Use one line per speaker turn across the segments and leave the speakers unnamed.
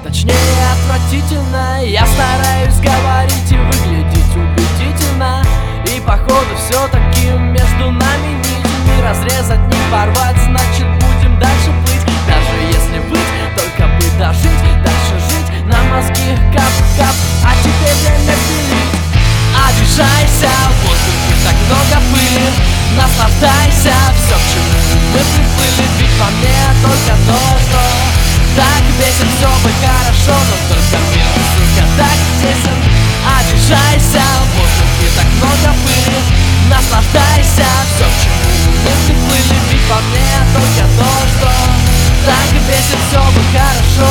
точнее отвратительно. Я стараюсь говорить и выглядеть убедительно, и походу все-таки между нами нить не разрезать, не порвать, значит будем дальше плыть. Даже если быть, только бы дожить, дальше жить, на мозги кап-кап, а теперь время пилить. Обижайся, в воздухе так много пыли, наслаждайся, все, к чему мы приплыли. Ведь во мне только то, что так бесит, все бы хорошо, но только мир, сука, так тесен. Обижайся, в воздухе так много пыли, наслаждайся, все, к чему мы приплыли. Ведь во мне только то, что так бесит, все бы хорошо.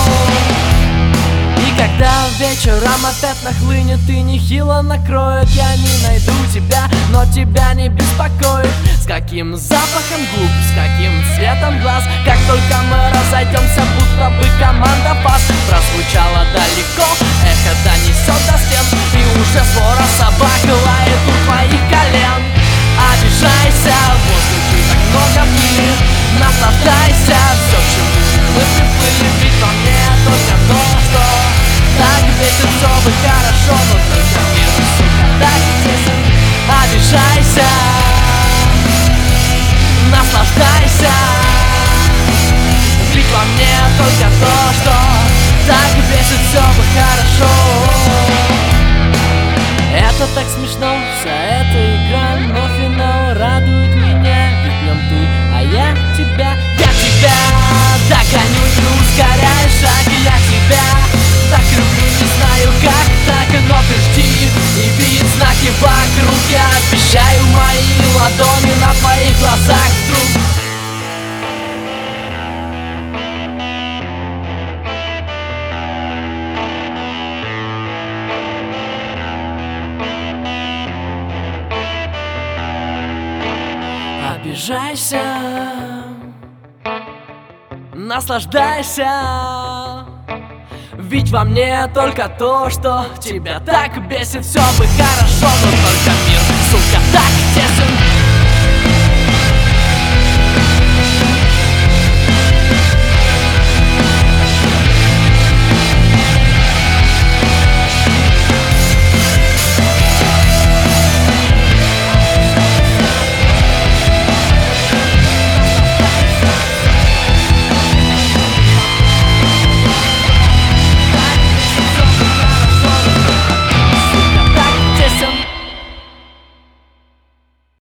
И когда вечером опять нахлынет и нехило накроет, я не найду тебя, но тебя не беспокоит. С каким запахом губ, с каким цветом глаз, как только мы разойдемся, будто бы команда пас. Прозвучало далеко, эхо донесет до стен, и уже свора собак лает у твоих колен. Обижайся, в воздухе так много пыли, наслаждайся, все, к чему мы приплыли. Ведь во мне только то, что так бесит, все бы хорошо, но только мир, сука, так тесен. Обижайся, наслаждайся, ведь во мне только то, что так бесит, все бы хорошо. Это так смешно, вся эта игра, но финал радует меня, ведь в нем ты, а я тебя догоню, не ускоряй шаг, я тебя так люблю, не знаю как так, но ты жди и види знаки вокруг. Я обещаю, мои ладони на твоих глазах вдруг. Обижайся, наслаждайся, ведь во мне только то, что тебя так бесит, все бы хорошо, но только мир, сука, так тесен.